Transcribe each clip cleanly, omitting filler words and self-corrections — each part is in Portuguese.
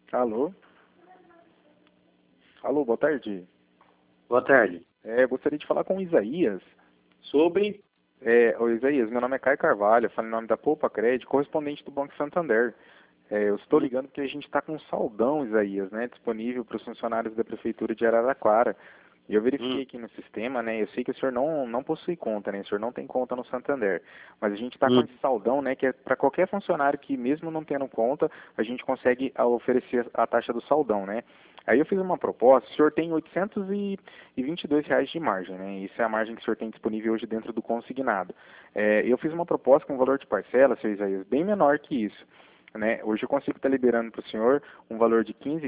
Alô? Alô, boa tarde. Boa tarde. Gostaria de falar com o Isaías. Sobre? Ô Isaías, meu nome é Caio Carvalho, eu falo em nome da Poupa Crédito, correspondente do Banco Santander. Eu estou ligando porque a gente está com um saldão, Isaías, né, disponível para os funcionários da Prefeitura de Araraquara. E eu verifiquei aqui no sistema, né, eu sei que o senhor não possui conta, né, o senhor não tem conta no Santander, mas a gente está com esse saldão, né, que é para qualquer funcionário que mesmo não tendo conta, a gente consegue oferecer a taxa do saldão, né. Aí eu fiz uma proposta, o senhor tem R$ 822 de margem, né, isso é a margem que o senhor tem disponível hoje dentro do consignado. Eu fiz uma proposta com um valor de parcela, seu Isaías, bem menor que isso. Né? Hoje eu consigo estar liberando para o senhor um valor de R$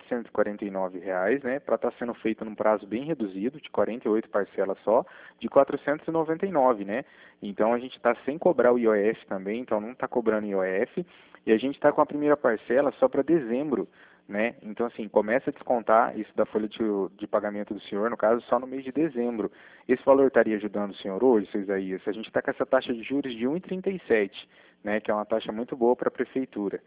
15.749, né, para estar sendo feito num prazo bem reduzido, de 48 parcelas só, de R$ 499, né? Então a gente está sem cobrar o IOF também, então não está cobrando IOF, e a gente está com a primeira parcela só para dezembro, né? Então assim, começa a descontar isso da folha de pagamento do senhor, no caso, só no mês de dezembro. Esse valor estaria ajudando o senhor hoje, seu Isaías? A gente está com essa taxa de juros de 1,37, né, que é uma taxa muito boa para a prefeitura.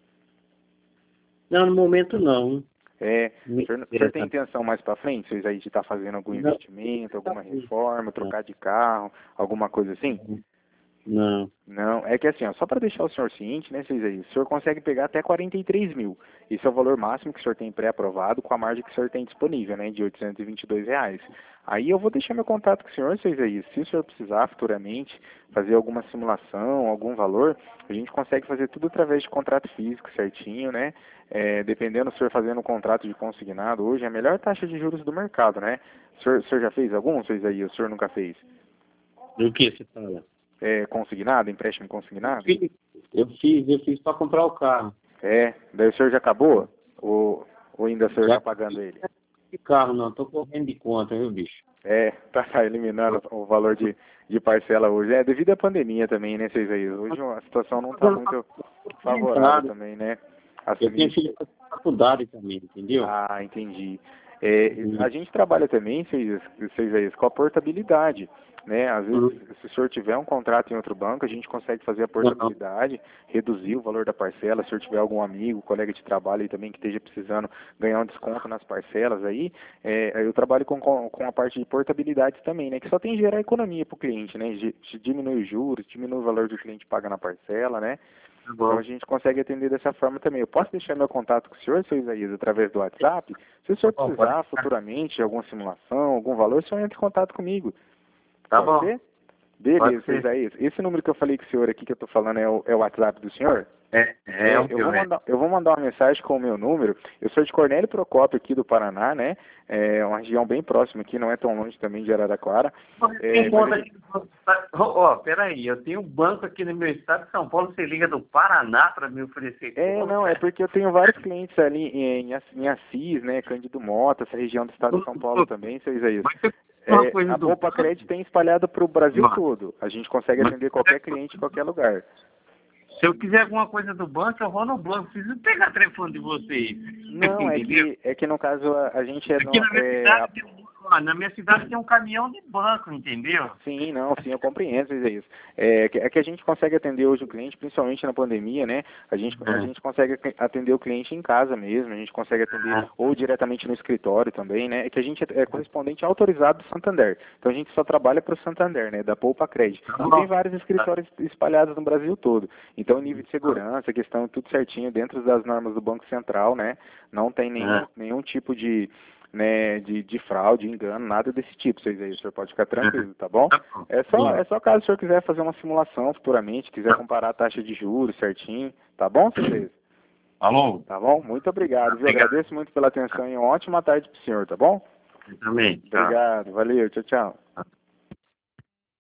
Não, no momento não. O senhor tem intenção mais para frente, vocês aí de estar fazendo algum investimento, alguma reforma, trocar de carro, alguma coisa assim? Não. Não, é que assim, ó, só para deixar o senhor ciente, né, vocês aí, o senhor consegue pegar até 43 mil. Esse é o valor máximo que o senhor tem pré-aprovado com a margem que o senhor tem disponível, né, de R$ 822. Aí eu vou deixar meu contato com o senhor, vocês aí, se o senhor precisar futuramente fazer alguma simulação, algum valor, a gente consegue fazer tudo através de contrato físico certinho, né, dependendo do senhor fazendo um contrato de consignado, hoje é a melhor taxa de juros do mercado, né. O senhor já fez algum, vocês aí, o senhor nunca fez? Do que você fala? Consignado, empréstimo consignado? Eu fiz para comprar o carro. Daí o senhor já acabou? Ou ainda o senhor está pagando ele? Que carro não, tô correndo de conta, viu, bicho? Tá eliminando o valor de parcela hoje. Devido à pandemia também, né, vocês aí? Hoje a situação não está muito favorável também, né? Eu tenho filho de faculdade também, entendeu? Ah, entendi. A gente trabalha também, vocês aí, com a portabilidade, né? Às vezes, se o senhor tiver um contrato em outro banco, a gente consegue fazer a portabilidade, reduzir o valor da parcela. Se o senhor tiver algum amigo, colega de trabalho aí também que esteja precisando ganhar um desconto nas parcelas aí, eu trabalho com a parte de portabilidade também, né? Que só tem que gerar economia para o cliente, né? Diminui os juros, diminui o valor que o cliente paga na parcela, né? Então a gente consegue atender dessa forma também. Eu posso deixar meu contato com o senhor, seu Isaías, através do WhatsApp? Se o senhor precisar futuramente de alguma simulação, algum valor, o senhor entra em contato comigo. Pode ser? Beleza, seu Isaías. Esse número que eu falei com o senhor aqui, que eu estou falando, é o WhatsApp do senhor? Eu vou mandar uma mensagem com o meu número. Eu sou de Cornélio Procópio, aqui do Paraná, né? É uma região bem próxima aqui, não é tão longe também de Araraquara. Peraí, eu tenho um banco aqui no meu estado de São Paulo, você liga do Paraná para me oferecer? É porque eu tenho vários clientes ali em Assis, né? Cândido Mota, essa região do estado de São Paulo também, seu Isaías. A Poupa Crédito tem espalhada para o Brasil todo. A gente consegue atender qualquer cliente em qualquer lugar. Se eu quiser alguma coisa do banco, eu vou no banco. Preciso pegar o telefone de vocês. Não, é que no caso a gente Aqui na minha cidade tem um caminhão de banco, entendeu? Sim, eu compreendo isso. É que a gente consegue atender hoje o cliente, principalmente na pandemia, né? A gente consegue atender o cliente em casa mesmo, a gente consegue atender ou diretamente no escritório também, né? É que a gente é correspondente autorizado do Santander. Então a gente só trabalha para o Santander, né? Da Poupa Crédito. E tem vários escritórios espalhados no Brasil todo. Então nível de segurança, questão tudo certinho dentro das normas do Banco Central, né? Não tem nenhum tipo de fraude, engano, nada desse tipo, vocês aí, o senhor pode ficar tranquilo, tá bom? É só caso o senhor quiser fazer uma simulação futuramente, quiser comparar a taxa de juros certinho, tá bom, vocês? Alô? Tá bom? Muito obrigado, viu? Agradeço muito pela atenção e uma ótima tarde pro senhor, tá bom? Eu também. Obrigado, valeu, tchau, tchau.